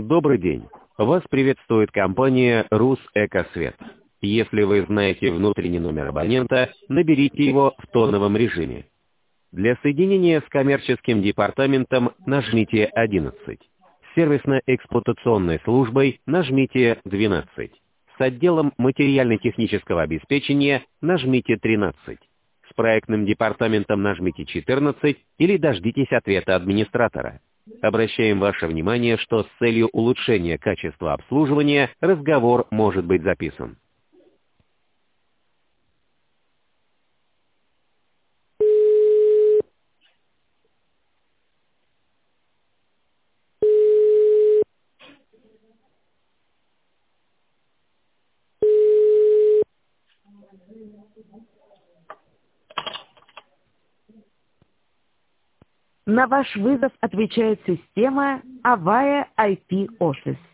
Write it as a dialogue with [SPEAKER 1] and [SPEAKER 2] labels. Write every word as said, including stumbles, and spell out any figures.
[SPEAKER 1] Добрый день. Вас приветствует компания «Русэкосвет». Если вы знаете внутренний номер абонента, наберите его в тоновом режиме. Для соединения с коммерческим департаментом нажмите одиннадцать. С сервисно-эксплуатационной службой нажмите двенадцать. С отделом материально-технического обеспечения нажмите тринадцать. С проектным департаментом нажмите четырнадцать или дождитесь ответа администратора. Обращаем ваше внимание, что с целью улучшения качества обслуживания разговор может быть записан.
[SPEAKER 2] На ваш вызов отвечает система Avaya ай пи Office.